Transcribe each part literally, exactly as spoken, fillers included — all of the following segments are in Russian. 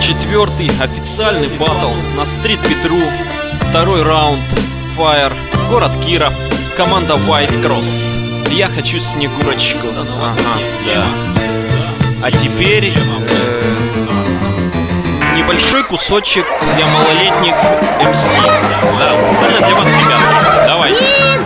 Четвертый официальный баттл на Street Beat.ru. Второй раунд. Fire. Город Киров. Команда White Cross. Я хочу Снегурочку. Ага, да. А теперь э, небольшой кусочек для малолетних эм си. Да, специально для вас, ребятки. Давайте.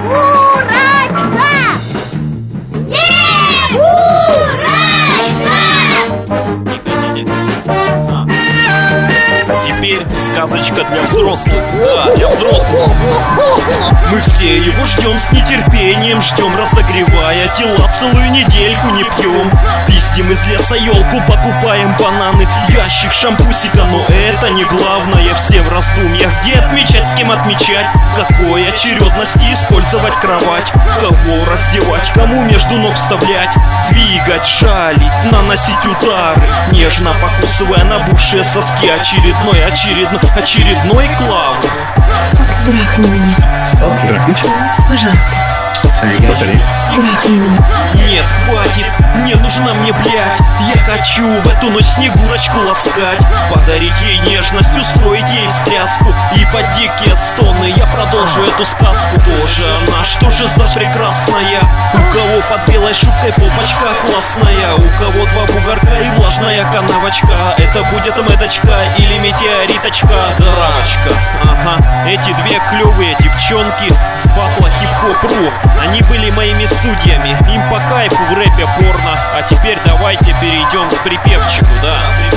Теперь сказочка для взрослых. Да, для взрослых. Мы все его ждем с нетерпением, ждем, разогревая тела, целую недельку не пьем. Пиздим из леса елку, покупаем бананы, ящик шампусика, но это не главное. Все в раздумьях, где отмечать, с кем отмечать, какой очередности использовать кровать, кого раздевать, кому между ног вставлять, двигать, жалить, наносить удары, нежно покусывая набухшие соски. Очередной, очередной, очередной клав. Трахни меня. Трахнуть? Пожалуйста. Повтори. Трахни меня. Нет, хватит, не нужна мне, блядь. Я хочу в эту ночь Снегурочку ласкать, подарить ей нежность, устроить ей встряску. И под дикие стоны я продолжу эту сказку. Тоже она, что же за прекрасная? У кого под белой шубкой попочка классная, у кого два бугорка и влажная канавочка. Это будет медочка или метеориточка? Зарамочка. Ага, эти две клевые девчонки с батла хип-хоп.ру. Они были моими судьями, им по кайфу в рэпе порно. А теперь давайте перейдем к припевчику, да.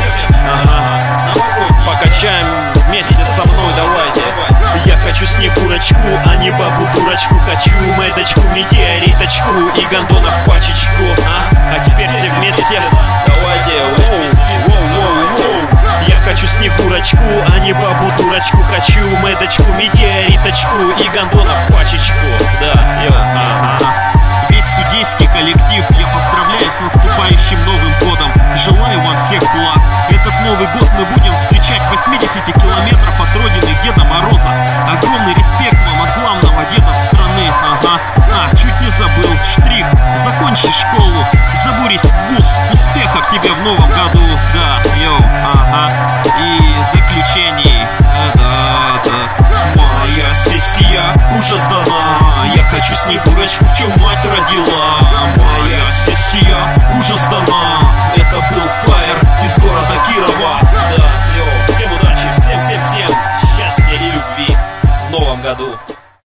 Ага. Покачаем вместе со мной, давайте. Я хочу Снегурочку, а не бабу-дурочку. Хочу медочку, метеориточку и гондонов пачечку. А, а теперь все вместе, давайте. Воу, воу, воу, воу. Я хочу Снегурочку, а не бабу-дурочку. Хочу медочку, метеориточку и гондонов пачечку. Да, йо, ага. Весь судейский коллектив я поздравляю с наступающим Новым годом. Желаю вам всех благ. Этот Новый год мы будем встречать в восьмидесяти километров от родины Деда Мороза. Огромный респект вам от главного деда страны. Ага. А, чуть не забыл. Штрих. Закончи школу. Забурись в вуз. Успехов тебе в новом году. Да, йоу, ага. И заключение. Да, да, да. Моя сессия уже сдана. Я хочу Снегурочку, в чем мать родила. Моя сессия уже сдана.